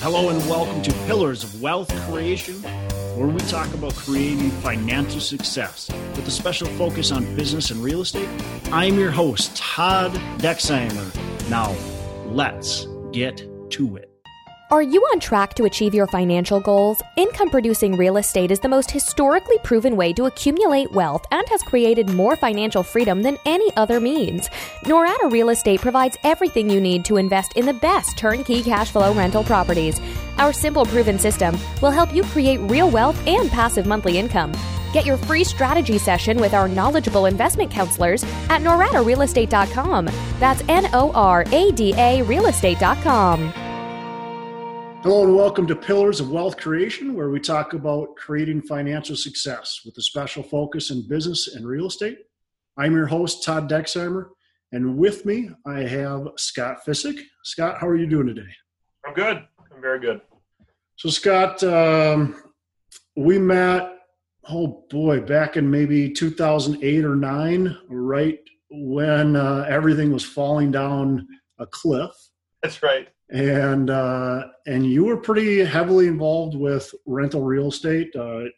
Hello and welcome to Pillars of Wealth Creation, where we talk about creating financial success with a special focus on business and real estate. I'm your host, Todd Dexheimer. Now, let's get to it. Are you on track to achieve your financial goals? Income-producing real estate is the most historically proven way to accumulate wealth and has created more financial freedom than any other means. Norada Real Estate provides everything you need to invest in the best turnkey cash flow rental properties. Our simple, proven system will help you create real wealth and passive monthly income. Get your free strategy session with our knowledgeable investment counselors at noradarealestate.com. That's NORADA realestate.com. Hello and welcome to Pillars of Wealth Creation, where we talk about creating financial success with a special focus in business and real estate. I'm your host, Todd Dexheimer, and with me I have Scott Fisick. Scott, how are you doing today? I'm good. I'm very good. So Scott, we met, back in maybe 2008 or 9, right when everything was falling down a cliff. That's right. And you were pretty heavily involved with rental real estate,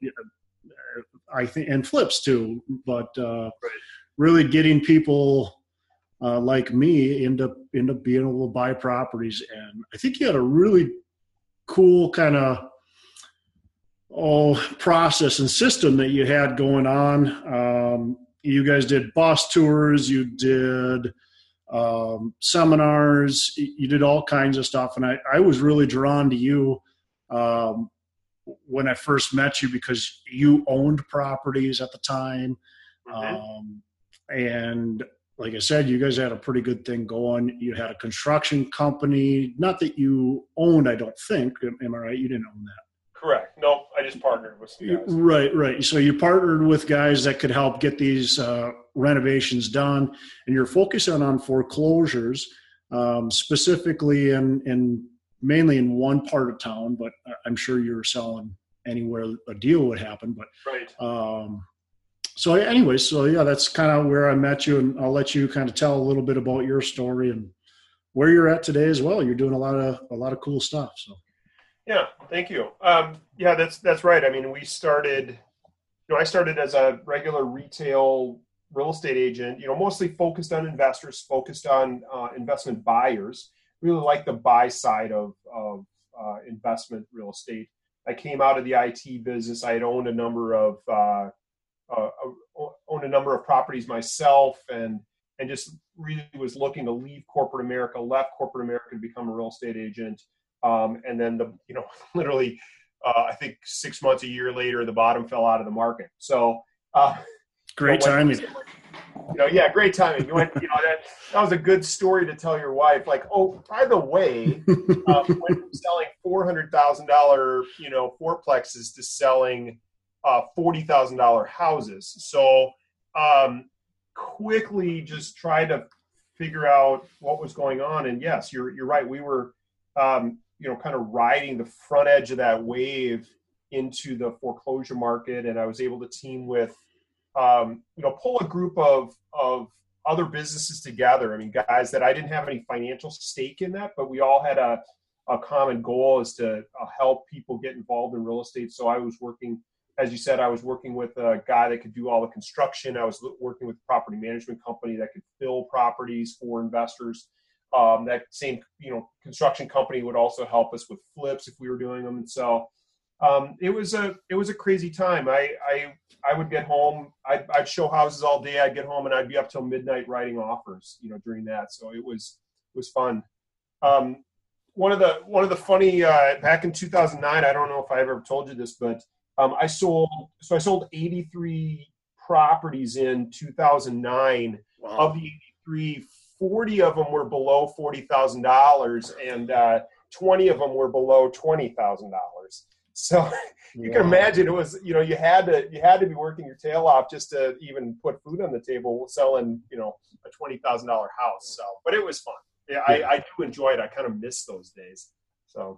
I think, and flips too. But really getting people like me into being able to buy properties. And I think you had a really cool kind of process and system that you had going on. You guys did bus tours. You did seminars, you did all kinds of stuff. And I was really drawn to you when I first met you because you owned properties at the time. And like I said, you guys had a pretty good thing going. You had a construction company, not that you owned, I don't think. Am I right? You didn't own that. Correct. No, I just partnered with some guys. Right. So you partnered with guys that could help get these renovations done, and you're focusing on foreclosures, specifically in mainly in one part of town, but I'm sure you're selling anywhere a deal would happen. But right. So yeah, that's kind of where I met you, and I'll let you kind of tell a little bit about your story and where you're at today as well. You're doing a lot of cool stuff. So. Yeah, thank you. Yeah, that's right. I mean, I started as a regular retail real estate agent, mostly focused on investors, focused on investment buyers, really like the buy side of investment real estate. I came out of the IT business. I had owned a number of properties myself, and just really was looking to leave corporate America, left corporate America to become a real estate agent. And then literally, I think 6 months, a year later, the bottom fell out of the market. So, great timing. Great timing. That was a good story to tell your wife. Like, oh, by the way, went from selling $400,000, fourplexes to selling $40,000 houses. So, quickly just tried to figure out what was going on. And yes, you're right. We were, kind of riding the front edge of that wave into the foreclosure market. And I was able to team with, pull a group of other businesses together. I mean, guys that I didn't have any financial stake in that, but we all had a common goal is to help people get involved in real estate. So I was working, as you said, I was working with a guy that could do all the construction. I was working with a property management company that could fill properties for investors. That same, construction company would also help us with flips if we were doing them. And so it was a crazy time. I would get home, I'd show houses all day. I'd get home and I'd be up till midnight writing offers, during that. So it was fun. One of the funny, back in 2009, I don't know if I ever told you this, but I sold 83 properties in 2009. Wow. Of the 83, 40 of them were below $40,000 and 20 of them were below $20,000. So you can imagine it was, you had to be working your tail off just to even put food on the table selling, a $20,000 house. So, but it was fun. Yeah, I do enjoy it. I kind of miss those days. So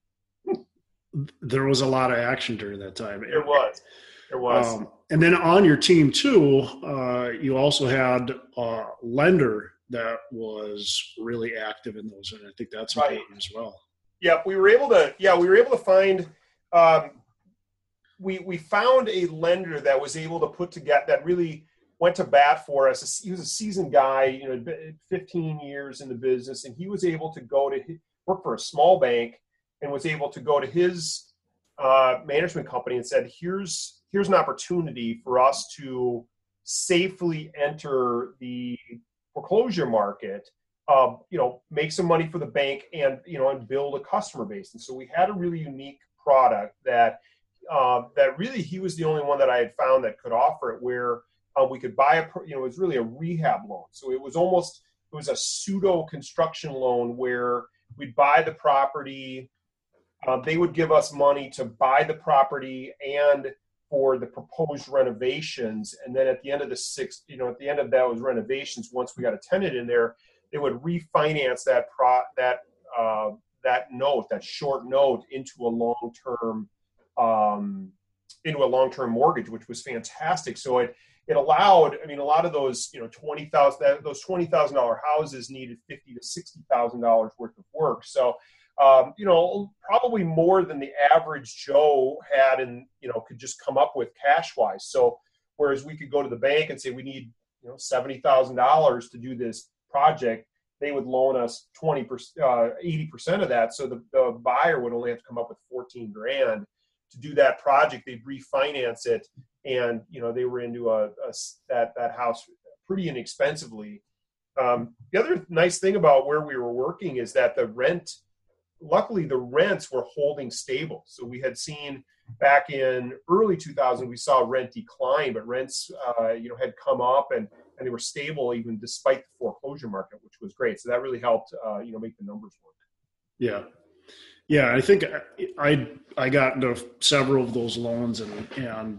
there was a lot of action during that time. There was. And then on your team too, you also had a lender that was really active in those, and I think that's important as well. we were able to find, we found a lender that was able to put together, that really went to bat for us. He was a seasoned guy, 15 years in the business, and he was able to work for a small bank and was able to go to his management company and said, here's an opportunity for us to safely enter the foreclosure market, make some money for the bank and build a customer base. And so we had a really unique product that really he was the only one that I had found that could offer it, where we could buy it was really a rehab loan. So it was a pseudo construction loan where we'd buy the property. They would give us money to buy the property and for the proposed renovations. And then at the end of those renovations, once we got a tenant in there, they would refinance that note, that short note, into a long-term mortgage, which was fantastic. So it allowed, a lot of those, $20,000 houses needed $50,000 to $60,000 worth of work. So, probably more than the average Joe had and, could just come up with cash wise. So, whereas we could go to the bank and say, we need, $70,000 to do this project, they would loan us 80% of that. So the buyer would only have to come up with $14,000 to do that project. They'd refinance it. And, they were into that house pretty inexpensively. The other nice thing about where we were working is that luckily the rents were holding stable. So we had seen back in early 2000, we saw rent decline, but rents, had come up and they were stable even despite the foreclosure market, which was great. So that really helped, make the numbers work. Yeah. Yeah. I think I got into several of those loans and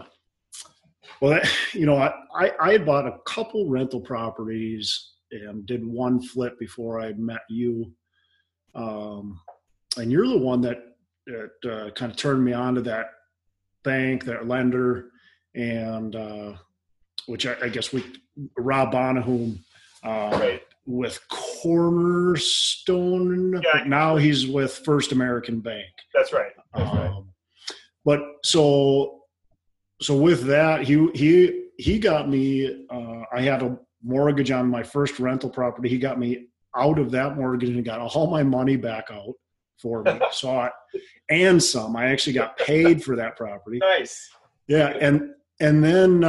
I had bought a couple rental properties and did one flip before I met you. And you're the one that kind of turned me on to that bank, that lender, and which I guess Rob Bonahum right. with Cornerstone. Yeah. Now he's with First American Bank. That's right. But so with that, he got me. I had a mortgage on my first rental property. He got me out of that mortgage and got all my money back out for me. And some. I actually got paid for that property. Nice. Yeah, and then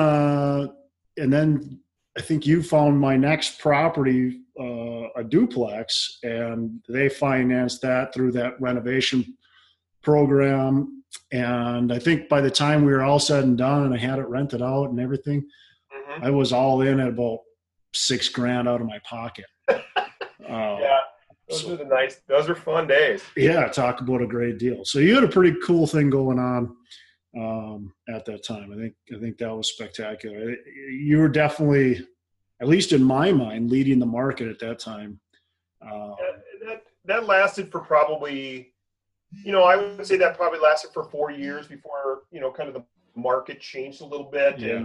I think you found my next property, a duplex, and they financed that through that renovation program. And I think by the time we were all said and done and I had it rented out and everything, I was all in at about $6,000 out of my pocket. Yeah, those are fun days. Yeah, talk about a great deal. So you had a pretty cool thing going on at that time. I think that was spectacular. You were definitely, at least in my mind, leading the market at that time. That lasted for probably, I would say that probably lasted for 4 years before, kind of the market changed a little bit. Yeah.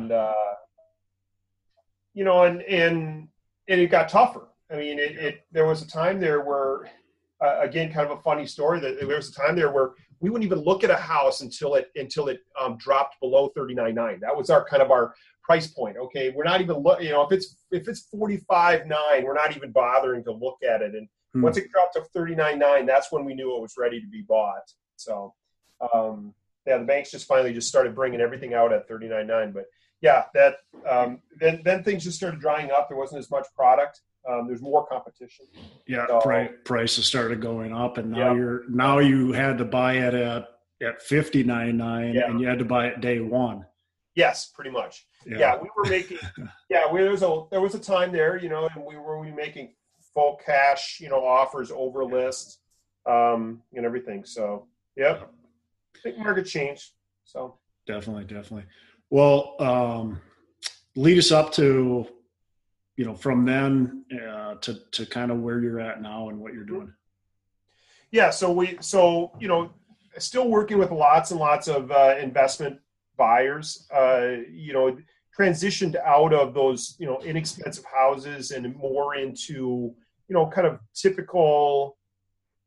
And it got tougher. I mean, there was a time there where, again, kind of a funny story, that there was a time there where we wouldn't even look at a house until it dropped below $39,900. That was our price point. Okay, we're not even if it's $45,900, we're not even bothering to look at it. And once it dropped to $39,900, that's when we knew it was ready to be bought. So, the banks just finally started bringing everything out at $39,900. But yeah, that then things just started drying up. There wasn't as much product. There's more competition. Yeah, so, prices started going up, and now you had to buy it at $59,900, and you had to buy it day one. Yes, pretty much. Yeah, we were making. There was a time there, and we were making full cash, offers over list, and everything. So yeah, I think market changed. So definitely. Well, lead us up to, from then to kind of where you're at now and what you're doing. Yeah. So still working with lots and lots of investment buyers, transitioned out of those, inexpensive houses and more into, kind of typical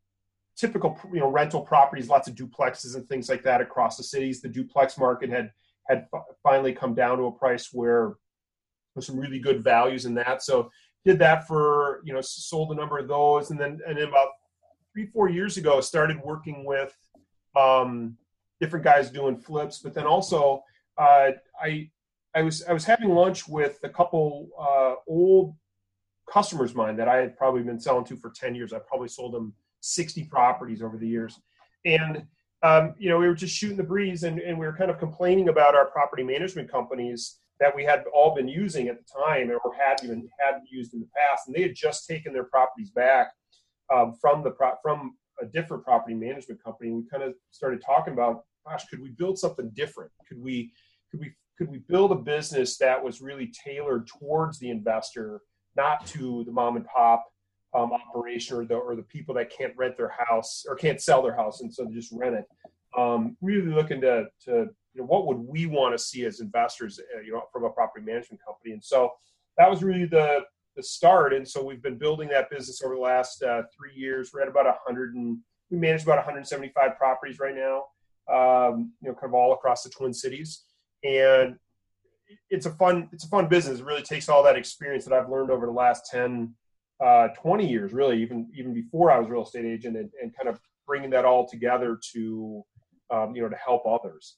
typical, rental properties, lots of duplexes and things like that across the cities. The duplex market had finally come down to a price where there's some really good values in that. So did that for, sold a number of those. And then about 3-4 years ago, started working with different guys doing flips. But then also I was having lunch with a couple old customers of mine that I had probably been selling to for 10 years. I probably sold them 60 properties over the years. And, we were just shooting the breeze and we were kind of complaining about our property management companies that we had all been using at the time or hadn't used in the past. And they had just taken their properties back from a different property management company. We kind of started talking about, gosh, could we build something different? Could we build a business that was really tailored towards the investor, not to the mom and pop operation or the people that can't rent their house or can't sell their house and so they just rent it. Really looking to what would we want to see as investors, from a property management company. And so that was really the start. And so we've been building that business over the last 3 years. We're at about we manage about 175 properties right now, kind of all across the Twin Cities. And it's a fun business. It really takes all that experience that I've learned over the last 10, 20 years, really, even before I was a real estate agent, and kind of bringing that all together to, to help others.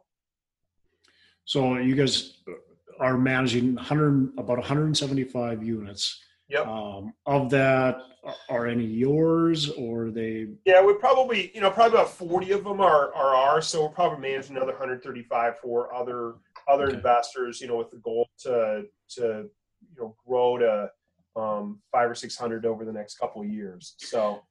So you guys are managing about 175 units. Yep. Of that, are any yours or are they? Yeah, we probably about 40 of them are ours. So we're probably managing another 135 for other Okay. investors, with the goal to grow to 500 or 600 over the next couple of years. So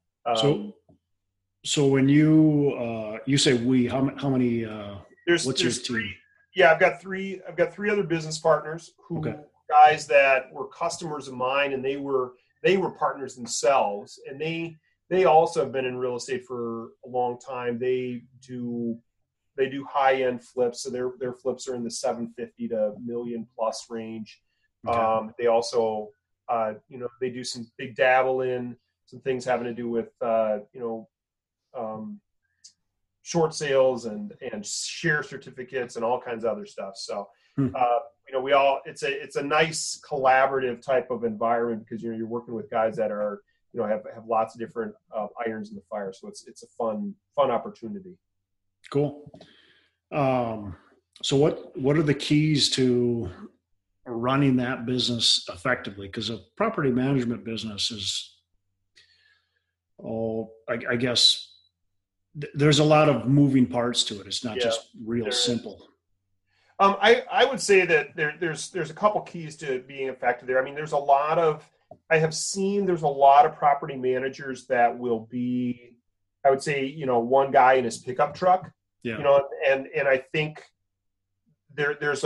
when you say we, how many? What's your team? Three. Yeah, I've got three other business partners who Okay. guys that were customers of mine, and they were partners themselves, and they also have been in real estate for a long time. They do high end flips, so their flips are in the 750 to $1 million plus range. Okay. They also they do some big dabble in some things having to do with short sales and share certificates and all kinds of other stuff. So it's a nice collaborative type of environment because you're working with guys that are have lots of different irons in the fire. So it's a fun opportunity. Cool. So what are the keys to running that business effectively? Because a property management business is, I guess there's a lot of moving parts to it. It's not just real simple. I would say that there's a couple keys to being effective there. I mean, I have seen there's a lot of property managers that will be, I would say, one guy in his pickup truck. Yeah. And I think it's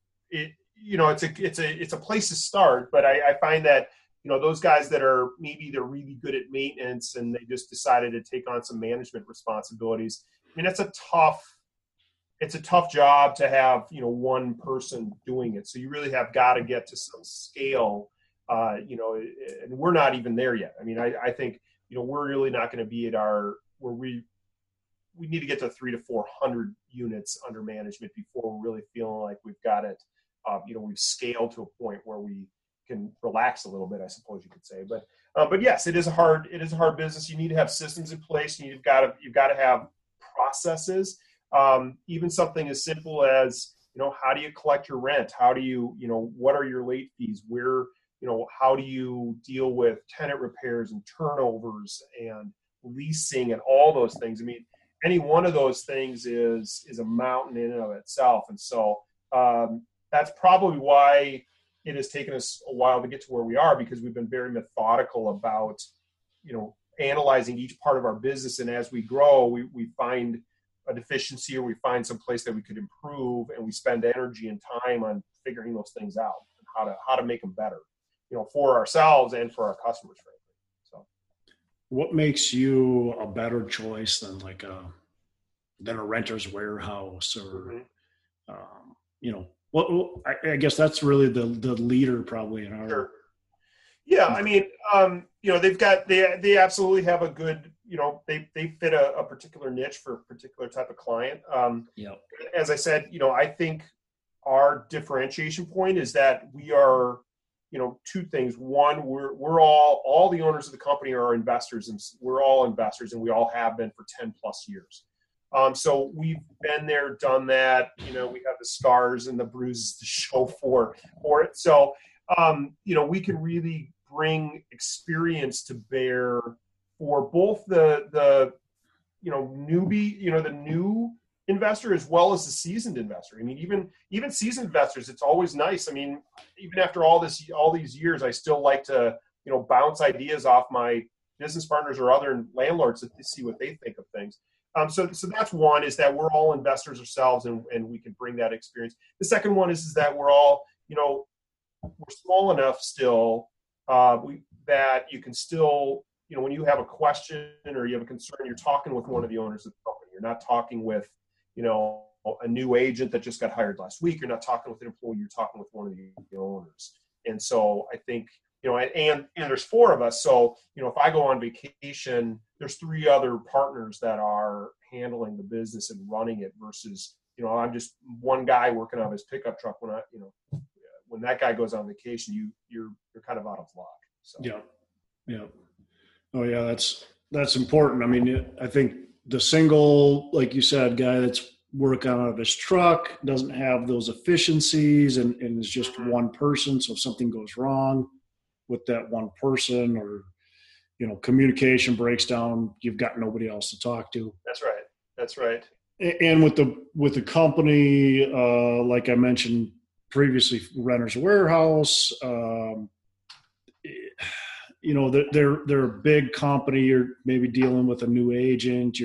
a place to start, but I find that, those guys that are maybe they're really good at maintenance and they just decided to take on some management responsibilities. I mean, it's a tough job to have, one person doing it. So you really have got to get to some scale, and we're not even there yet. I mean, I think, we're really not going to be at where we need to get to 300 to 400 units under management before we're really feeling like we've got it. We've scaled to a point where we can relax a little bit, I suppose you could say. But yes, it is a hard business. You need to have systems in place. You've got to have processes. Even something as simple as, how do you collect your rent? How do you, what are your late fees? How do you deal with tenant repairs and turnovers and leasing and all those things? I mean, any one of those things is a mountain in and of itself. And so that's probably why it has taken us a while to get to where we are, because we've been very methodical about, analyzing each part of our business. And as we grow, we find a deficiency or we find some place that we could improve, and we spend energy and time on figuring those things out and how to make them better, for ourselves and for our customers, frankly. So what makes you a better choice than a Renters Warehouse or, well, I guess that's really the leader probably in our. Sure. Yeah, I mean, they absolutely have a good they fit a particular niche for a particular type of client. Yep. As I said, I think our differentiation point is that we are, two things. One, we're all the owners of the company are investors, and we're all investors, and we all have been for 10 plus years. So we've been there, done that. We have the scars and the bruises to show for it. So, we can really bring experience to bear for both the newbie, the new investor as well as the seasoned investor. I mean, even seasoned investors, it's always nice. I mean, even after all these years, I still like to, bounce ideas off my business partners or other landlords to see what they think of things. So that's one, is that we're all investors ourselves, and we can bring that experience. The second one is that we're all, we're small enough still that you can still, when you have a question or you have a concern, you're talking with one of the owners of the company. You're not talking with, a new agent that just got hired last week. You're not talking with an employee. You're talking with one of the owners. And so I think, and there's 4 of us. So, if I go on vacation, there's 3 other partners that are handling the business and running it versus, I'm just one guy working on his pickup truck. When that guy goes on vacation, you're kind of out of luck. So. Yeah. Oh yeah. That's important. I mean, I think the single, like you said, guy that's working out of his truck doesn't have those efficiencies and is just one person. So if something goes wrong with that one person, or, communication breaks down, you've got nobody else to talk to. That's right. And with the company, like I mentioned previously, Renters Warehouse, they're a big company. You're maybe dealing with a new agent.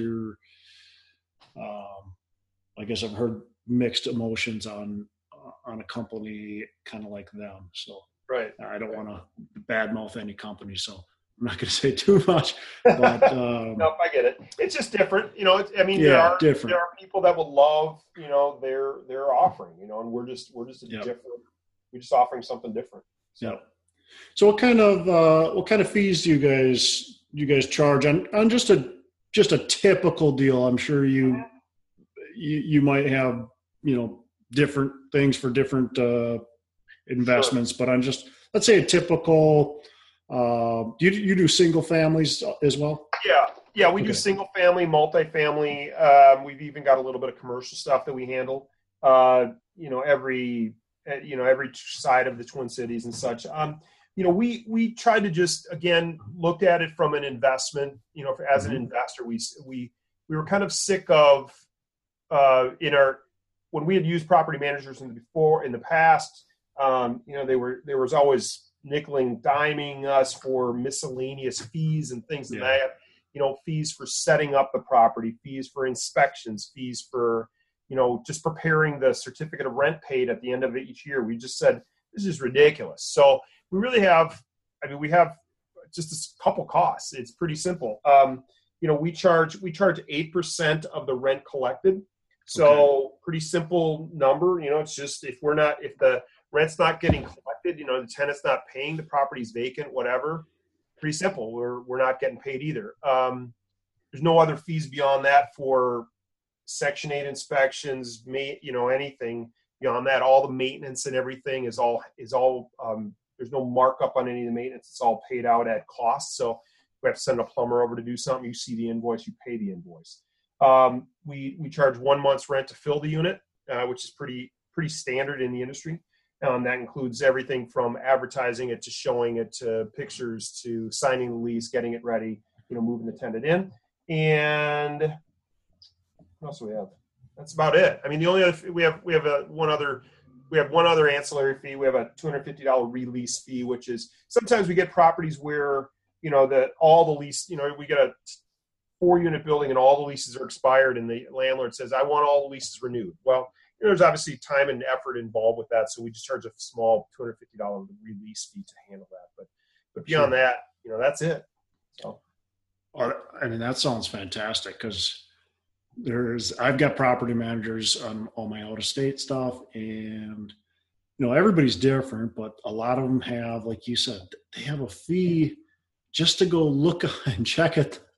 I guess I've heard mixed emotions on a company kind of like them. So right. I don't want to badmouth any company, so I'm not going to say too much. But no, I get it. It's just different. Different. There are people that will love, their offering, and we're just different. We're just offering something different. So. Yeah. So what kind of fees do you guys charge on just a typical deal? I'm sure you might have, different things for different investments, sure. But on just, let's say a typical, you do single families as well? Yeah. We do single family, multifamily. We've even got a little bit of commercial stuff that we handle, every side of the Twin Cities and such. We try to just, again, look at it from an investment, as an investor, we were kind of sick of, when we had used property managers in the past, there was always nickeling, diming us for miscellaneous fees and things like that, fees for setting up the property, fees for inspections, fees for, just preparing the certificate of rent paid at the end of each year. We just said, this is ridiculous. So we really we have just a couple costs. It's pretty simple. We charge 8% of the rent collected. So pretty simple number. It's just, if the rent's not getting collected, the tenant's not paying, the property's vacant, whatever, pretty simple. We're not getting paid either. There's no other fees beyond that for Section 8 inspections, anything beyond that. All the maintenance and everything is all there's no markup on any of the maintenance. It's all paid out at cost. So we have to send a plumber over to do something. You see the invoice, you pay the invoice. We charge 1 month's rent to fill the unit, which is pretty standard in the industry. That includes everything from advertising it to showing it to pictures to signing the lease, getting it ready, moving the tenant in. And what else do we have? That's about it. I mean, the only other we have one other ancillary fee. We have a $250 release fee, which is sometimes we get properties where all the lease, we get a 4-unit building and all the leases are expired, and the landlord says, I want all the leases renewed. Well, there's obviously time and effort involved with that, so we just charge a small $250 release fee to handle that. But beyond that, that's it. So, I mean, that sounds fantastic, because I've got property managers on all my out-of-state stuff, and everybody's different, but a lot of them have, like you said, they have a fee just to go look and check it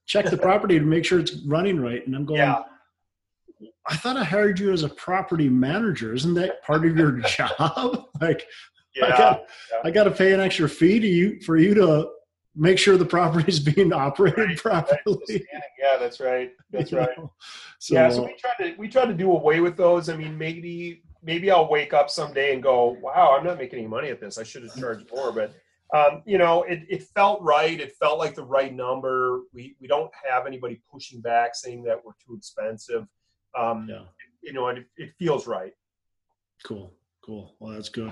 check the property to make sure it's running right. And I'm going, Yeah. I thought I hired you as a property manager. Isn't that part of your job? Like, Yeah. I got to pay an extra fee for you to make sure the property is being operated properly. Right. Yeah, that's right. That's right. So, yeah, so we try to do away with those. I mean, maybe I'll wake up someday and go, wow, I'm not making any money at this. I should have charged more. But it felt right. It felt like the right number. We don't have anybody pushing back saying that we're too expensive. It feels right. Cool. Well, that's good.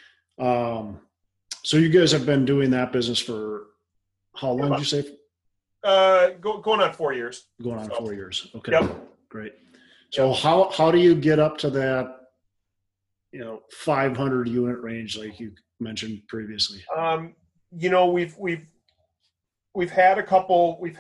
So you guys have been doing that business for how long did you say? Going on 4 years. Going on 4 years. Okay. Yep. Great. So how do you get up to that, 500 unit range like you mentioned previously? We've had a couple, we've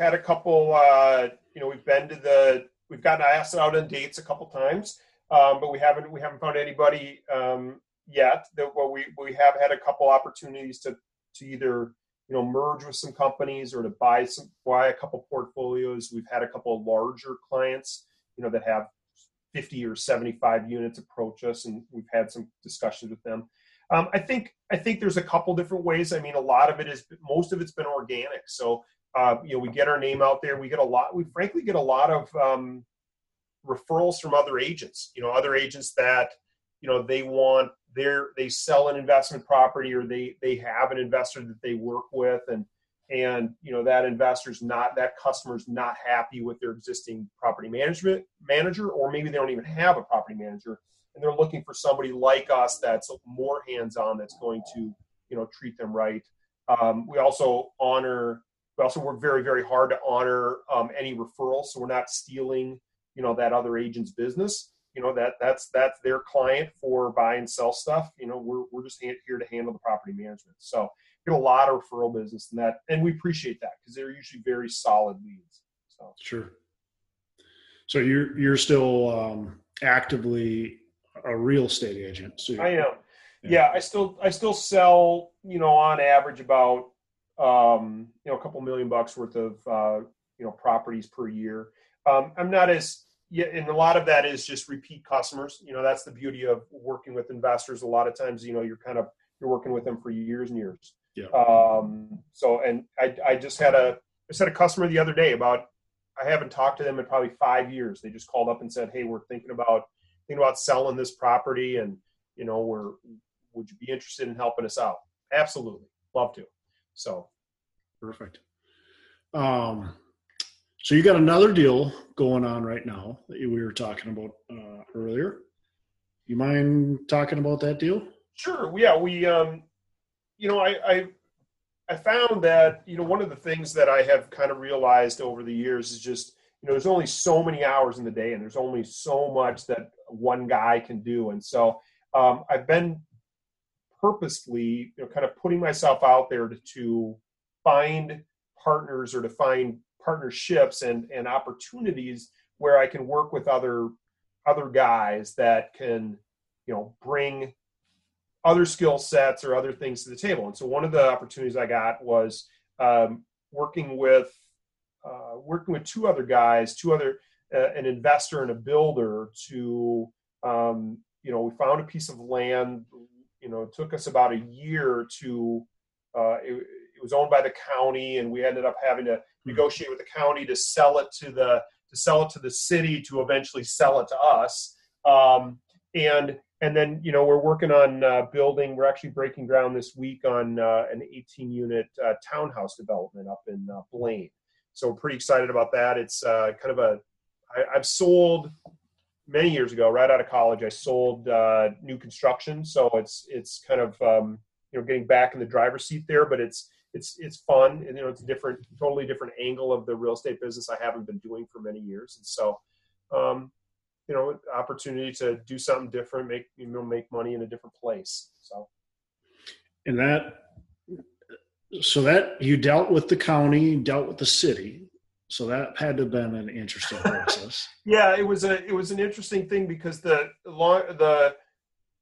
gotten asked out on dates a couple times, but we haven't found anybody yet. We have had a couple opportunities to either merge with some companies or to buy a couple portfolios. We've had a couple of larger clients that have 50 or 75 units approach us, and we've had some discussions with them. I think there's a couple different ways. I mean, most of it's been organic. So we get our name out there. We frankly get a lot of referrals from other agents. Other agents that they sell an investment property, or they have an investor that they work with, and that customer's not happy with their existing property manager, or maybe they don't even have a property manager, and they're looking for somebody like us that's more hands-on, that's going to treat them right. We also work very, very hard to honor any referrals, so we're not stealing that other agent's business. That's their client for buy and sell stuff. We're just here to handle the property management. So we get a lot of referral business in that, and we appreciate that because they're usually very solid leads. So sure. So you're still actively a real estate agent. So I am. Yeah, I still sell on average about a couple $1 million worth of properties per year. I'm not as and a lot of that is just repeat customers. That's the beauty of working with investors. A lot of times, you're working with them for years and years. Yeah. I just had a customer the other day I haven't talked to them in probably 5 years. They just called up and said, hey, we're thinking about selling this property, and would you be interested in helping us out? Absolutely. Love to. So. Perfect. So you got another deal going on right now that we were talking about earlier. You mind talking about that deal? Sure. Yeah. We, I found that, one of the things that I have kind of realized over the years is just, there's only so many hours in the day, and there's only so much that one guy can do. And so I've been purposely, kind of putting myself out there to find partners or to find partnerships and opportunities where I can work with other guys that can, bring other skill sets or other things to the table. And so one of the opportunities I got was working with two other guys, an investor and a builder to, we found a piece of land. It took us about a year to, it was owned by the county, and we ended up having to negotiate with the county to sell it to the city, to eventually sell it to us. And then, we're working on building. We're actually breaking ground this week on an 18-unit townhouse development up in Blaine. So we're pretty excited about that. It's I've sold many years ago, right out of college. I sold new construction, so it's kind of getting back in the driver's seat there. But it's fun, and it's a totally different angle of the real estate business I haven't been doing for many years, and so. Opportunity to do something different, make money in a different place. So, and that you dealt with the county, dealt with the city, so that had to have been an interesting process. Yeah, it was an interesting thing because the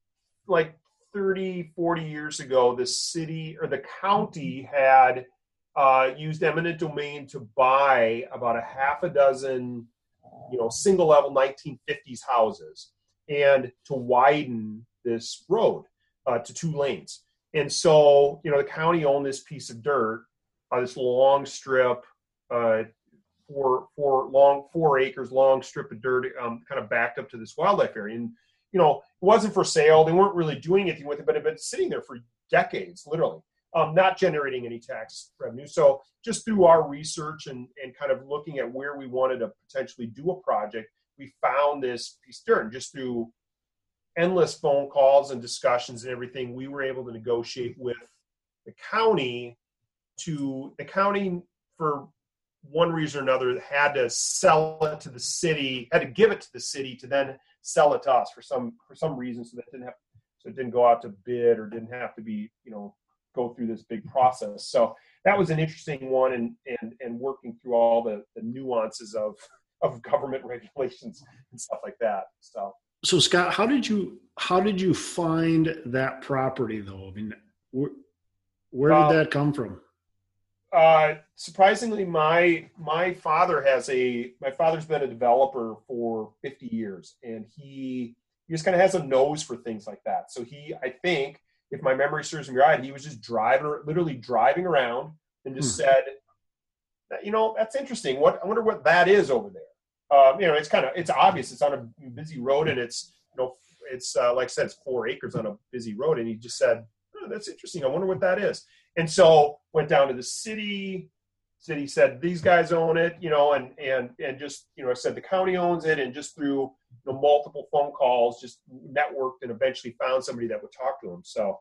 30, 40 years ago, the city or the county had used eminent domain to buy about a half a dozen, single level 1950s houses and to widen this road to 2 lanes. And so, the county owned this piece of dirt, this long strip, 4 acres long strip of dirt, kind of backed up to this wildlife area. And, it wasn't for sale. They weren't really doing anything with it, but it had been sitting there for decades, literally, not generating any tax revenue. So just through our research and kind of looking at where we wanted to potentially do a project, we found this piece of dirt. And just through endless phone calls and discussions and everything, we were able to negotiate with the county for one reason or another had to sell it to the city, had to give it to the city to then sell it to us for some reason, so it didn't go out to bid or didn't have to be, go through this big process. So that was an interesting one, and working through all the nuances of government regulations and stuff like that. So Scott, how did you find that property though? I mean, where did that come from? Surprisingly, my father's been a developer for 50 years, and he just kind of has a nose for things like that. So I think, if my memory serves me right, he was just literally driving around and just said, that's interesting. I wonder what that is over there. It's obvious. It's on a busy road, and it's like I said, it's 4 acres on a busy road. And he just said, oh, that's interesting. I wonder what that is. And so went down to the city. City said, these guys own it, and just, I said the county owns it, and just through multiple phone calls, just networked and eventually found somebody that would talk to him. So,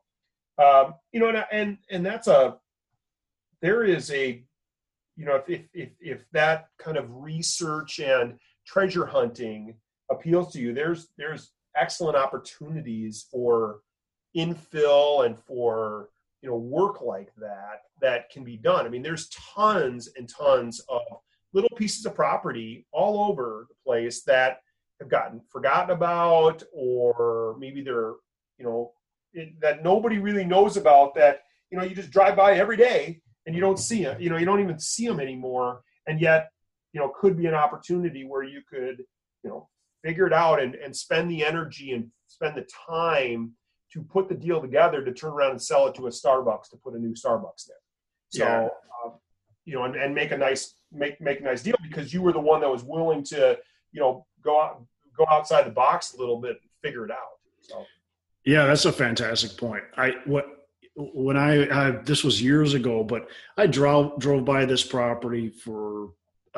and there is a, if that kind of research and treasure hunting appeals to you, there's excellent opportunities for infill and for, work like that can be done. I mean, there's tons and tons of little pieces of property all over the place that have gotten forgotten about, or maybe they're, that nobody really knows about, that, you just drive by every day and you don't see them, you don't even see them anymore. And yet, could be an opportunity where you could, figure it out and spend the energy and spend the time to put the deal together to turn around and sell it to a Starbucks, to put a new Starbucks there. So, and make a nice deal, because you were the one that was willing to, go outside the box a little bit and figure it out. So, yeah, that's a fantastic point. This was years ago, but I drove by this property for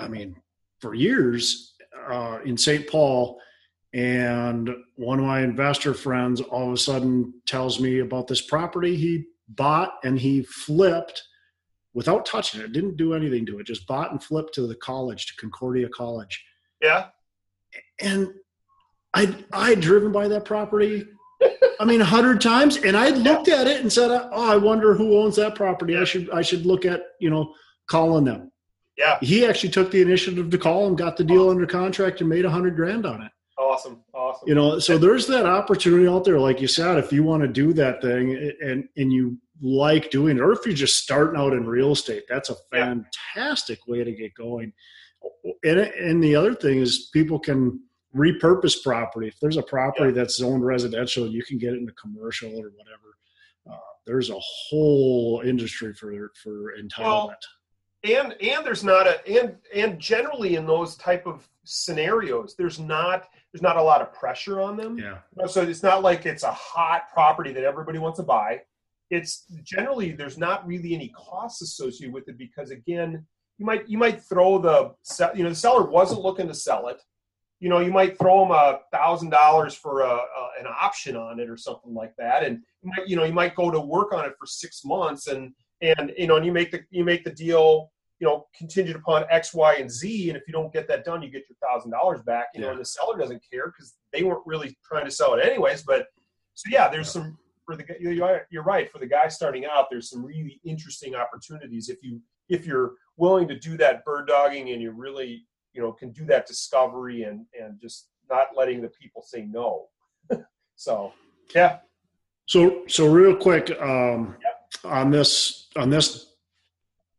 years in St. Paul. And one of my investor friends all of a sudden tells me about this property he bought and he flipped without touching it. Didn't do anything to it. Just bought and flipped to the college, to Concordia College. Yeah. And I'd driven by that property, 100 times. And I looked at it and said, oh, I wonder who owns that property. Yeah. I should look at, calling them. Yeah. He actually took the initiative to call and got the deal under contract and made $100,000 on it. Awesome. So there's that opportunity out there, like you said, if you want to do that thing and you like doing it, or if you're just starting out in real estate, that's a fantastic way to get going. And the other thing is, people can repurpose property. If there's a property that's zoned residential, you can get it into commercial or whatever. There's a whole industry for entitlement. Well, and there's not and generally in those type of scenarios, there's not a lot of pressure on them. Yeah. So it's not like it's a hot property that everybody wants to buy. It's generally, there's not really any costs associated with it, because again, you might throw the seller wasn't looking to sell it. You might throw them $1,000 for an option on it or something like that, and you might go to work on it for 6 months, and you make the deal, contingent upon X, Y, and Z, and if you don't get that done, you get your $1,000 back. And the seller doesn't care, because they weren't really trying to sell it anyways. But so there's some, for the, you're right, for the guy starting out, there's some really interesting opportunities if you're willing to do that bird dogging, and you really can do that discovery and just not letting the people say no. So yeah. So real quick, on this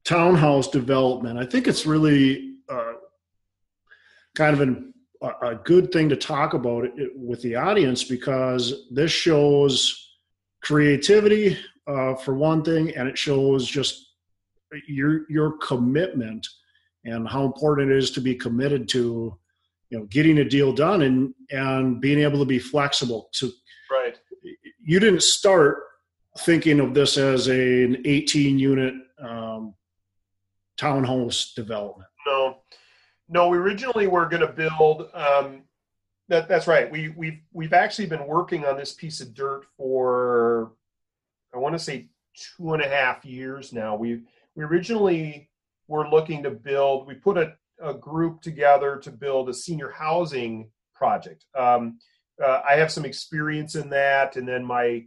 townhouse development. I think it's really kind of a good thing to talk about it with the audience, because this shows creativity for one thing, and it shows just your commitment and how important it is to be committed to, getting a deal done and being able to be flexible. So right. You didn't start thinking of this as an 18-unit townhouse development. No, we originally were going to build. That's right. We've actually been working on this piece of dirt for, I want to say, 2.5 years now. We originally were looking to build. We put a group together to build a senior housing project. I have some experience in that, and then my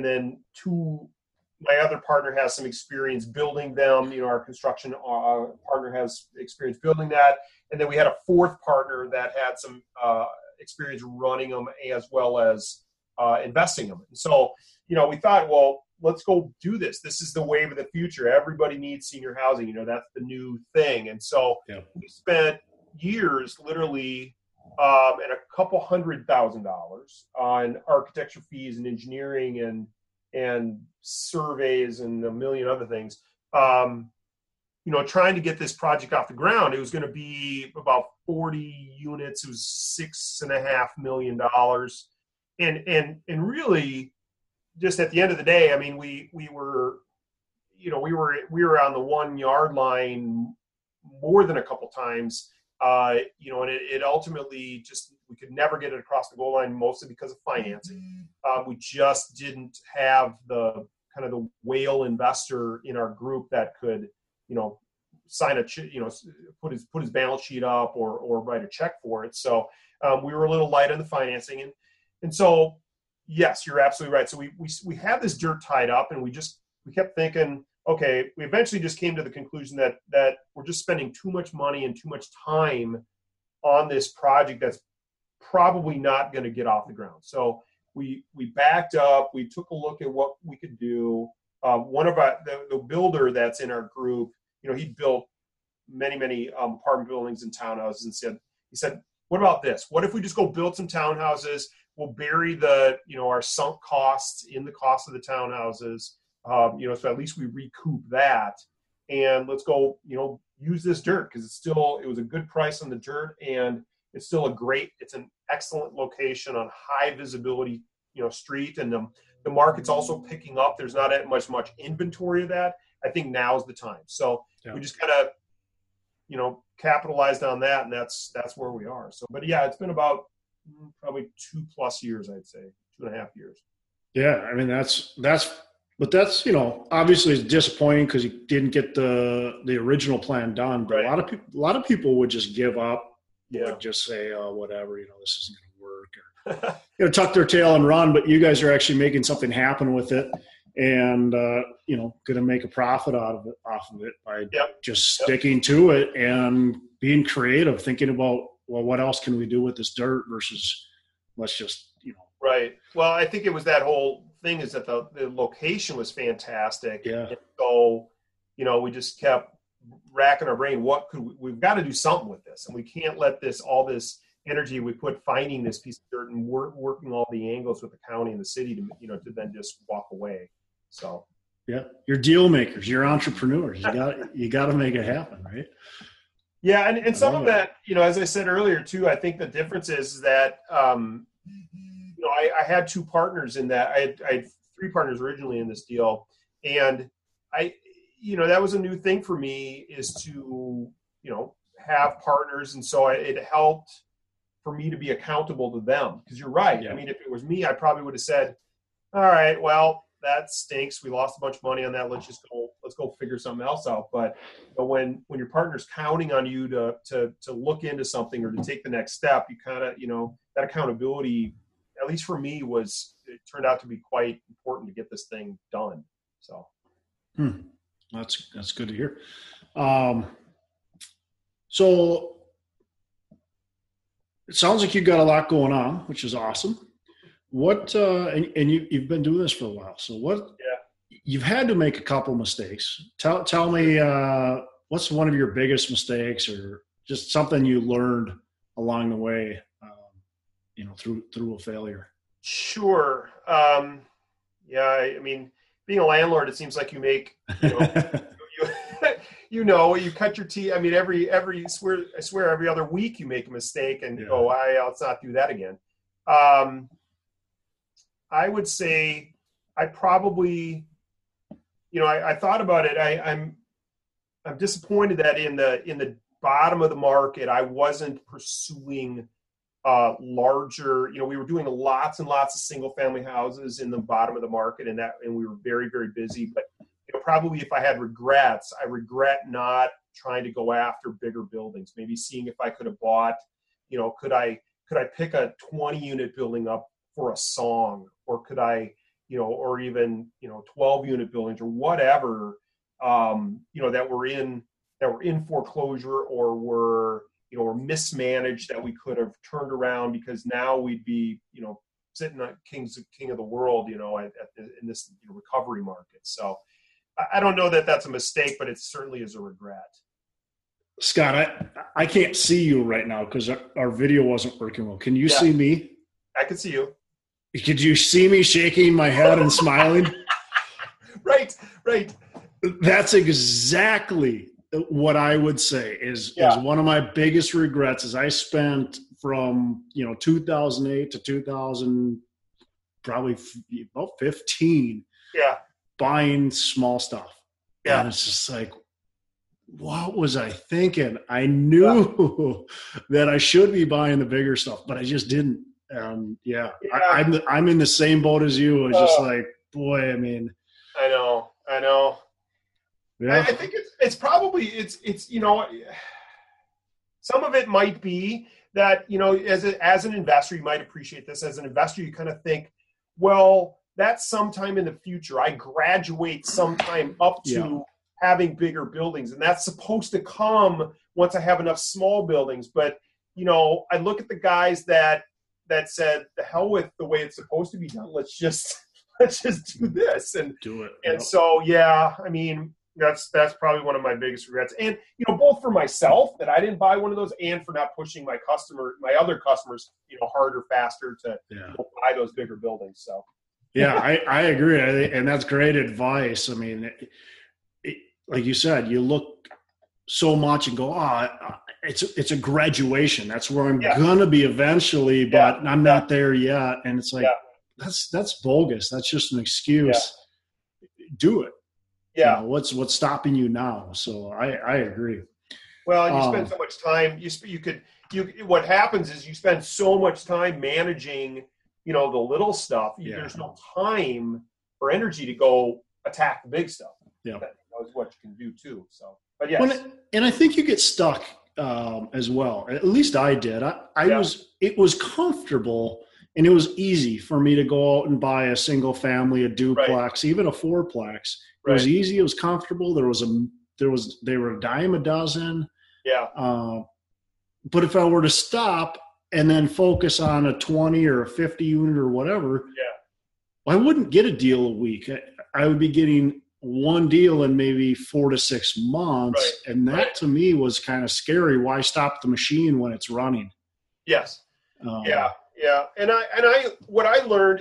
other partner has some experience building them. Our construction partner has experience building that. And then we had a fourth partner that had some experience running them as well as investing them. And so, we thought, well, let's go do this. This is the wave of the future. Everybody needs senior housing. That's the new thing. And so we spent years literally and a couple $100,000 on architecture fees and engineering and surveys and a million other things, trying to get this project off the ground. It was going to be about 40 units. It was $6.5 million. And really, just at the end of the day, I mean, we were on the 1 yard line more than a couple times, and it ultimately just, we could never get it across the goal line, mostly because of financing. We just didn't have the kind of the whale investor in our group that could, sign put his balance sheet up or write a check for it. So we were a little light on the financing, and so yes, you're absolutely right. So we had this dirt tied up, and we kept thinking, okay, we eventually just came to the conclusion that we're just spending too much money and too much time on this project that's probably not going to get off the ground. So we backed up. We took a look at what we could do. One of the builder that's in our group, he built many apartment buildings and townhouses, and he said, what about this? What if we just go build some townhouses? We'll bury our sunk costs in the cost of the townhouses. So at least we recoup that, and let's go, use this dirt, because it was a good price on the dirt, and it's still it's an excellent location on high visibility, street, and the market's also picking up. There's not much inventory of that. I think now's the time. So we just kind of, capitalized on that, and that's where we are. So, but yeah, it's been about probably 2+ years, I'd say 2.5 years. Yeah. I mean, that's, obviously it's disappointing because you didn't get the original plan done, but right. a lot of people would just give up. Yeah. Would just say, oh, whatever, this isn't going to work, or, tuck their tail and run. But you guys are actually making something happen with it, and, going to make a profit off of it by just sticking to it and being creative, thinking about, well, what else can we do with this dirt versus let's just, Right. Well, I think it was that whole thing is that the location was fantastic. Yeah. And so, we just kept racking our brain. We've got to do something with this, and we can't let all this energy we put finding this piece of dirt and working all the angles with the county and the city to then just walk away. So. Yeah. You're deal makers. You're entrepreneurs. You got to make it happen. Right. Yeah. And some of that, as I said earlier too, I think the difference is that, I had 2 partners in that. I had 3 partners originally in this deal, and that was a new thing for me, is to, have partners. And so it helped for me to be accountable to them, because you're right. Yeah. I mean, if it was me, I probably would have said, all right, well, that stinks. We lost a bunch of money on that. Let's go figure something else out. But when your partner's counting on you to look into something or to take the next step, you kind of, that accountability, at least for me, it turned out to be quite important to get this thing done. So. That's good to hear. So it sounds like you've got a lot going on, which is awesome. What, and you've been doing this for a while. So what, you've had to make a couple mistakes. Tell me what's one of your biggest mistakes, or just something you learned along the way, through a failure. Sure. Yeah, I mean, being a landlord, it seems like you make, you cut your teeth. I mean, I swear every other week you make a mistake and go, let's not do that again. I would say I probably, I thought about it. I'm disappointed that in the bottom of the market, I wasn't pursuing larger, we were doing lots and lots of single family houses in the bottom of the market, and we were very, very busy. But probably if I had regrets, I regret not trying to go after bigger buildings, maybe seeing if I could have bought, could I pick a 20 unit building up for a song, or could I, or even, 12 unit buildings or whatever, that were in foreclosure or were, or mismanaged, that we could have turned around, because now we'd be, sitting at king of the world, in this recovery market. So I don't know that that's a mistake, but it certainly is a regret. Scott, I can't see you right now because our video wasn't working well. Can you see me? I can see you. Could you see me shaking my head and smiling? Right. That's exactly what I would say is one of my biggest regrets. Is I spent from 2008 to 2000, probably about 15, buying small stuff. Yeah, and it's just like, what was I thinking? I knew that I should be buying the bigger stuff, but I just didn't. I'm in the same boat as you. It's just like, boy, I mean, I know. Yeah. I think it's probably some of it might be that, as an investor, you might appreciate this. As an investor, you kind of think, well, that's sometime in the future. I graduate sometime up to having bigger buildings, and that's supposed to come once I have enough small buildings. But, I look at the guys that said, the hell with the way it's supposed to be done. Let's just do this and do it. And so, I mean, that's probably one of my biggest regrets. And, both for myself that I didn't buy one of those, and for not pushing my other customers, harder, faster to buy those bigger buildings. So. Yeah, I agree. And that's great advice. I mean, like you said, you look so much and go, it's a graduation. That's where I'm going to be eventually, but I'm not there yet. And it's like, that's bogus. That's just an excuse. Do it. Yeah. What's stopping you now? So I agree. Well, and you spend so much time, what happens is you spend so much time managing, the little stuff. There's no time or energy to go attack the big stuff. Yeah. That is what you can do too. So, but yes. And I think you get stuck as well. At least I did. It was comfortable and it was easy for me to go out and buy a single family, a duplex, even a fourplex. It was easy. It was comfortable. They were a dime a dozen. Yeah. But if I were to stop and then focus on a 20 or a 50 unit or whatever, I wouldn't get a deal a week. I would be getting one deal in maybe 4 to 6 months. And that to me was kind of scary. Why stop the machine when it's running? Yes. Yeah. And what I learned,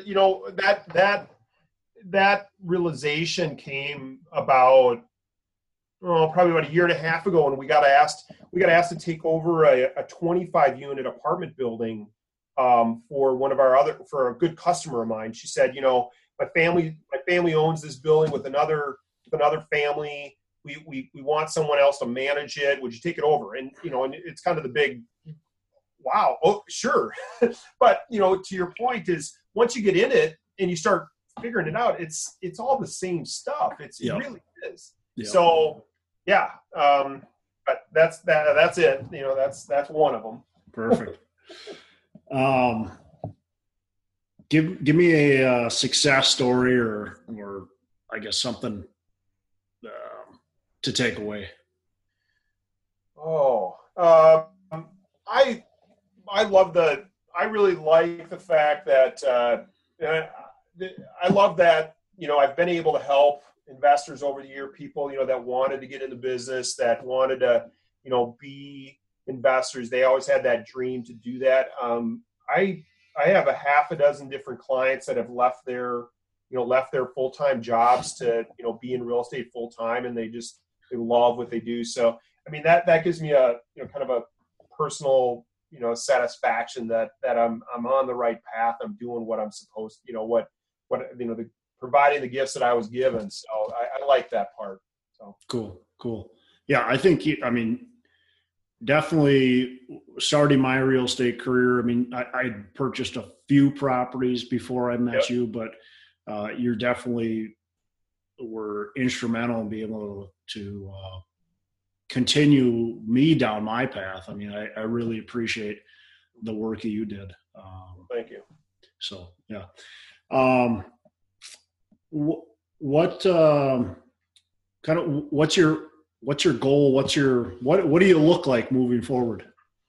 that realization came about probably about a year and a half ago, when we got asked to take over a 25 unit apartment building for a good customer of mine. She said, my family owns this building with another family. We want someone else to manage it. Would you take it over? And and it's kind of the big wow. Oh, sure. But to your point is, once you get in it and you start figuring it out, it's all the same stuff. It really is. Yep. So but that's it. That's one of them. Perfect. Give me a success story or I guess something to take away. I really like the fact that I love that I've been able to help investors over the year, people, that wanted to get into business, that wanted to, be investors. They always had that dream to do that. I have a half a dozen different clients that have left their full-time jobs to, be in real estate full-time, and they love what they do. So, I mean, that gives me a, kind of a personal, satisfaction that I'm on the right path. I'm doing what I'm supposed to, providing the gifts that I was given. So I like that part. So cool. Yeah. I think, definitely starting my real estate career. I mean, I purchased a few properties before I met you, but you're definitely were instrumental in being able to continue me down my path. I mean, I really appreciate the work that you did. Thank you. So, yeah. What what's your goal? What do you look like moving forward?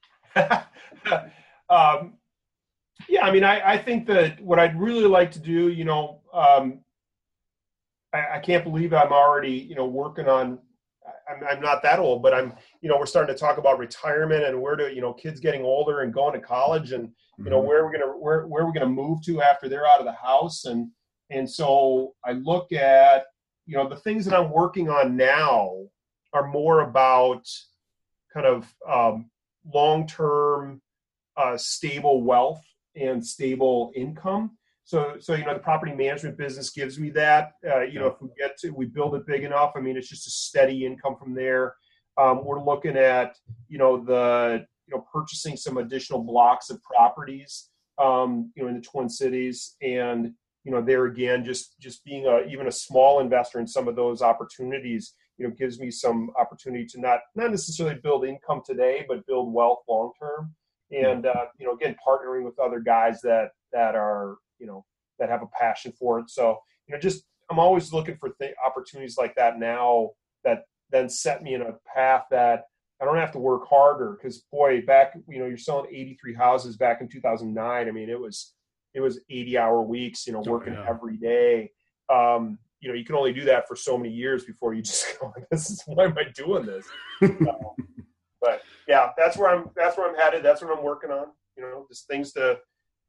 Yeah, I mean, I think that what I'd really like to do, I can't believe I'm already, working on, I'm not that old, but I'm, we're starting to talk about retirement and where to, kids getting older and going to college and, where we're going to move to after they're out of the house. And so I look at, the things that I'm working on now are more about kind of long-term stable wealth and stable income. So the property management business gives me that. If we build it big enough, I mean, it's just a steady income from there. We're looking at, purchasing some additional blocks of properties, in the Twin Cities, and there again, just being even a small investor in some of those opportunities, gives me some opportunity to not necessarily build income today, but build wealth long term. And again, partnering with other guys that are that have a passion for it. So I'm always looking for opportunities like that now that then set me in a path that I don't have to work harder. Because boy, back you're selling 83 houses back in 2009. I mean, it was 80-hour weeks, working every day. You can only do that for so many years before you just go, why am I doing this? But yeah, that's where I'm headed. That's what I'm working on. Just things to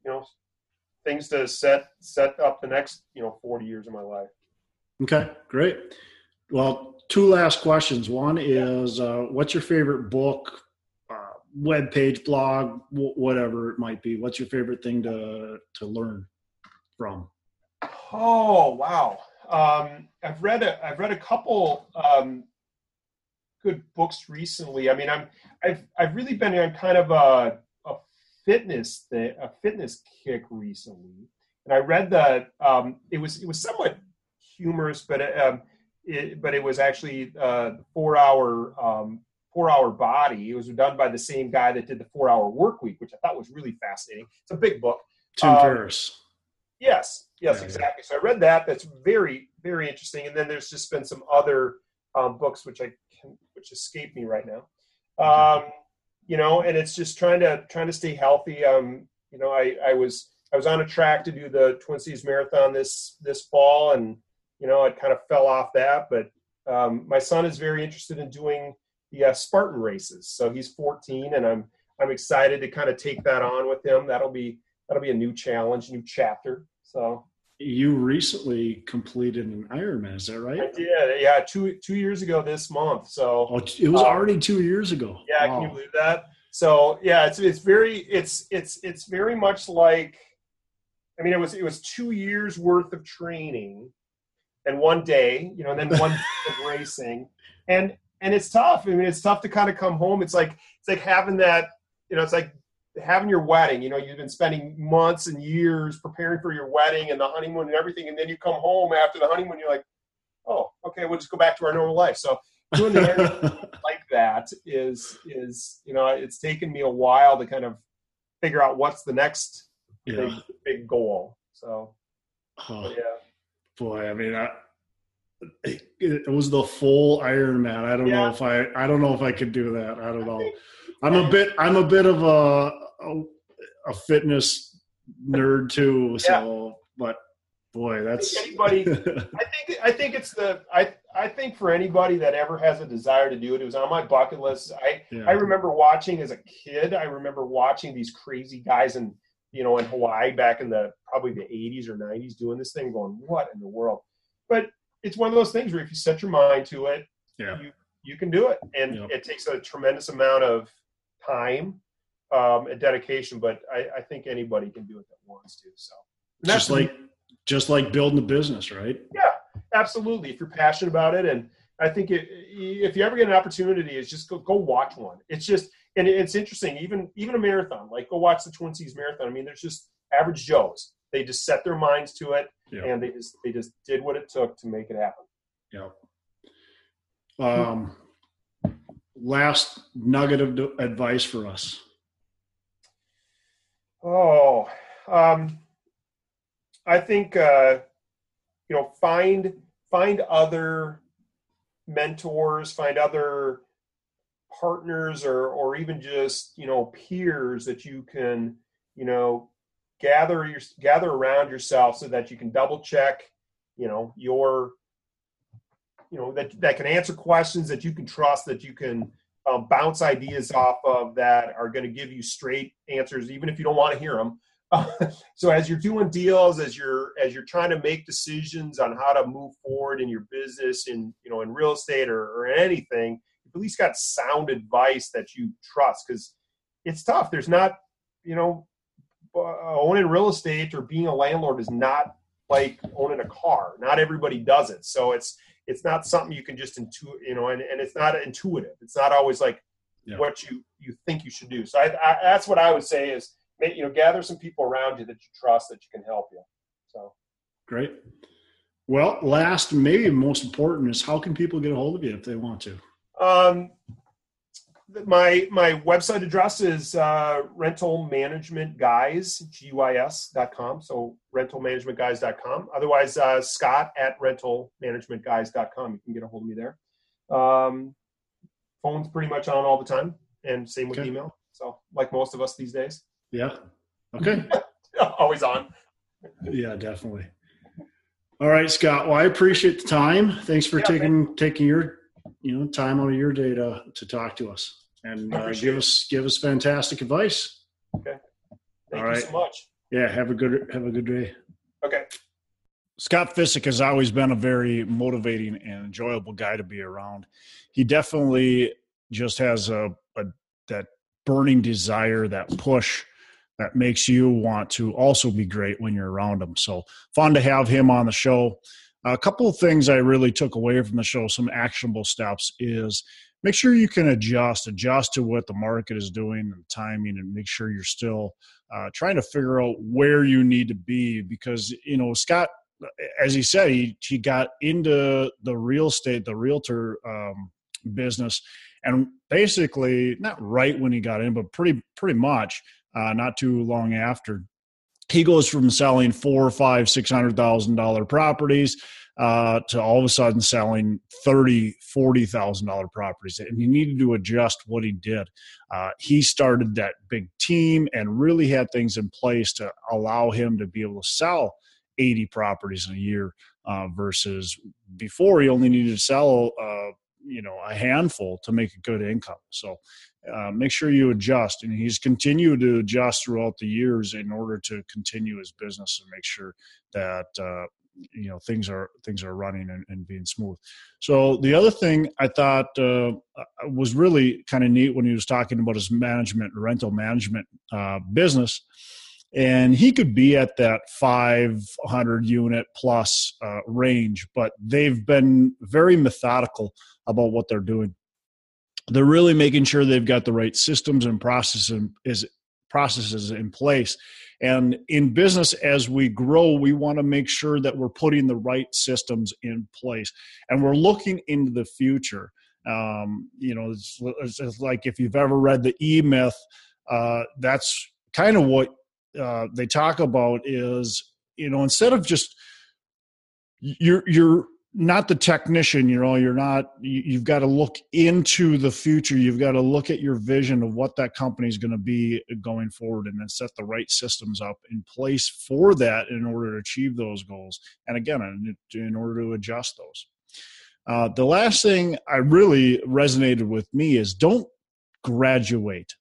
set up the next 40 years of my life. Okay, great. Well, two last questions. One is, what's your favorite book, web page, blog, whatever it might be? What's your favorite thing to learn from? Oh, wow. I've read a couple good books recently. I mean, I've really been on kind of a fitness kick recently, and I read that it was somewhat humorous, but it was actually 4 Hour Body. It was done by the same guy that did the 4 Hour Workweek, which I thought was really fascinating. It's a big book. Tim Ferriss. Yes, exactly. So I read that. That's very, very interesting. And then there's just been some other books which escape me right now. And it's just trying to stay healthy. I was on a track to do the Twin Cities Marathon this fall, and I kind of fell off that. But my son is very interested in doing the Spartan races. So he's 14, and I'm excited to kind of take that on with him. That'll be a new challenge, new chapter. So you recently completed an Ironman, is that right? I did. Yeah, 2 years ago this month. So it was already 2 years ago. Yeah, wow. Can you believe that? So yeah, it's very much like, I mean, it was 2 years worth of training and one day, and then one day of racing, and it's tough. I mean, it's tough to kind of come home. It's like having that, it's like having your wedding. You've been spending months and years preparing for your wedding and the honeymoon and everything, and then you come home after the honeymoon, you're like, oh, okay, we'll just go back to our normal life. So doing the like that is it's taken me a while to kind of figure out what's the next big goal. So yeah. Boy, I mean, it was the full Ironman. I don't know if I could do that. I don't know. I'm a bit of a fitness nerd too. So, but Boy, that's anybody. I think it's I think for anybody that ever has a desire to do it, it was on my bucket list. I remember watching as a kid. I remember watching these crazy guys in Hawaii back in probably the 80s or 90s doing this thing, going, what in the world? But it's one of those things where if you set your mind to it, you can do it, and it takes a tremendous amount of time and dedication. But I think anybody can do it that wants to. So just like building a business, right? Yeah, absolutely. If you're passionate about it, and I think if you ever get an opportunity, it's just go watch one. It's just, and it's interesting. Even a marathon, like go watch the Twin Cities Marathon. I mean, there's just average Joes. They just set their minds to it, and they just did what it took to make it happen. Yeah. Last nugget of advice for us. I think find other mentors, find other partners, or even just peers that you can gather around yourself, so that you can double check your that can answer questions, that you can trust, that you can bounce ideas off of, that are going to give you straight answers, even if you don't want to hear them. So as you're doing deals, as you're trying to make decisions on how to move forward in your business, in real estate or anything, you've at least got sound advice that you trust, because it's tough. There's not, owning real estate or being a landlord is not like owning a car. Not everybody does it. So it's not something you can just intuit, and it's not intuitive. It's not always like what you think you should do. So I that's what I would say is, gather some people around you that you trust, that you can help you. So great. Well, last, maybe most important, is how can people get a hold of you if they want to? My website address is rentalmanagementguys, GUIS.com. So rentalmanagementguys.com. Otherwise, Scott at rentalmanagementguys.com. You can get a hold of me there. Phone's pretty much on all the time, and same with email. So like most of us these days. Yeah. Okay. Always on. Yeah, definitely. All right, Scott. Well, I appreciate the time. Thanks for taking your time out of your day to talk to us and give us fantastic advice. Okay. Thank you so much. Yeah. Have a good day. Okay. Scott Fisick has always been a very motivating and enjoyable guy to be around. He definitely just has that burning desire, that push that makes you want to also be great when you're around him. So fun to have him on the show. A couple of things I really took away from the show, some actionable steps, is make sure you can adjust to what the market is doing and timing, and make sure you're still trying to figure out where you need to be, because, Scott, as he said, he got into the real estate, the realtor business, and basically not right when he got in, but pretty much not too long after. He goes from selling $400,000, $500,000, $600,000 properties to all of a sudden selling $30,000, $40,000 properties, and he needed to adjust what he did. He started that big team and really had things in place to allow him to be able to sell 80 properties in a year versus before he only needed to sell a handful to make a good income. So make sure you adjust, and he's continued to adjust throughout the years in order to continue his business and make sure that things are running and being smooth. So the other thing I thought was really kind of neat when he was talking about his rental management business, and he could be at that 500 unit plus range, but they've been very methodical about what they're doing. They're really making sure they've got the right systems and processes in place. And in business, as we grow, we want to make sure that we're putting the right systems in place, and we're looking into the future. It's like if you've ever read the E-Myth, that's kind of what they talk about is, instead of just you're not the technician, you've got to look into the future. You've got to look at your vision of what that company is going to be going forward, and then set the right systems up in place for that in order to achieve those goals. And again, in order to adjust those. The last thing I really resonated with me is don't graduate.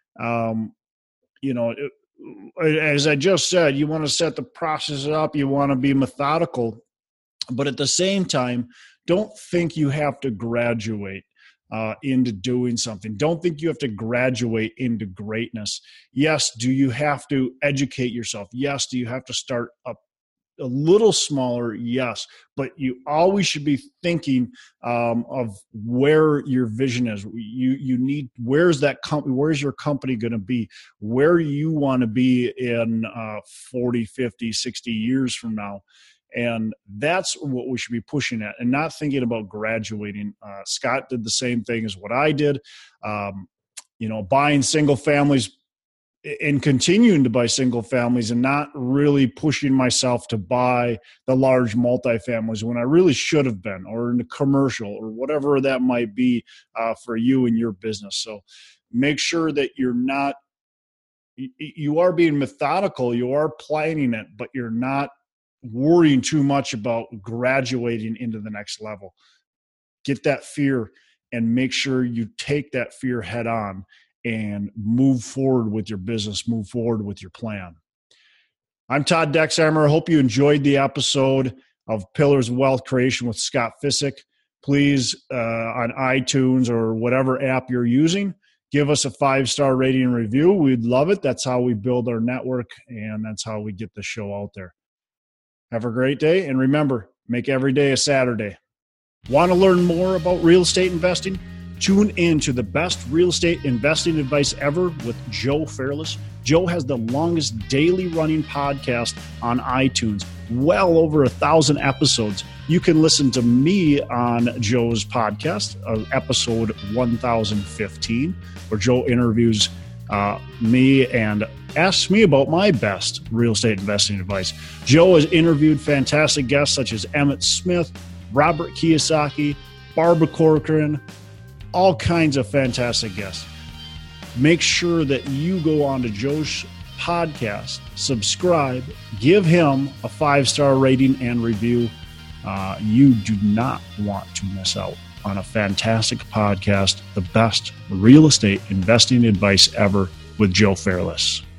As I just said, you want to set the process up, you want to be methodical, but at the same time, don't think you have to graduate into doing something. Don't think you have to graduate into greatness. Yes, do you have to educate yourself? Yes, do you have to start up a little smaller? Yes, but you always should be thinking of where your vision is. You need, where's that company, where's your company going to be, where you want to be in 40, 50, 60 years from now. And that's what we should be pushing at, and not thinking about graduating. Scott did the same thing as what I did, buying single families and continuing to buy single families, and not really pushing myself to buy the large multifamilies when I really should have been, or in the commercial, or whatever that might be for you and your business. So make sure that you are being methodical, you are planning it, but you're not worrying too much about graduating into the next level. Get that fear and make sure you take that fear head on and move forward with your business, move forward with your plan. I'm Todd Dexheimer. I hope you enjoyed the episode of Pillars of Wealth Creation with Scott Fisick. Please, on iTunes or whatever app you're using, give us a 5-star rating and review. We'd love it. That's how we build our network, and that's how we get the show out there. Have a great day, and remember, make every day a Saturday. Want to learn more about real estate investing? Tune in to the best real estate investing advice ever with Joe Fairless. Joe has the longest daily running podcast on iTunes, well over 1,000 episodes. You can listen to me on Joe's podcast, episode 1015, where Joe interviews me and asks me about my best real estate investing advice. Joe has interviewed fantastic guests such as Emmett Smith, Robert Kiyosaki, Barbara Corcoran, all kinds of fantastic guests. Make sure that you go on to Joe's podcast, subscribe, give him a 5-star rating and review. You do not want to miss out on a fantastic podcast, the best real estate investing advice ever with Joe Fairless.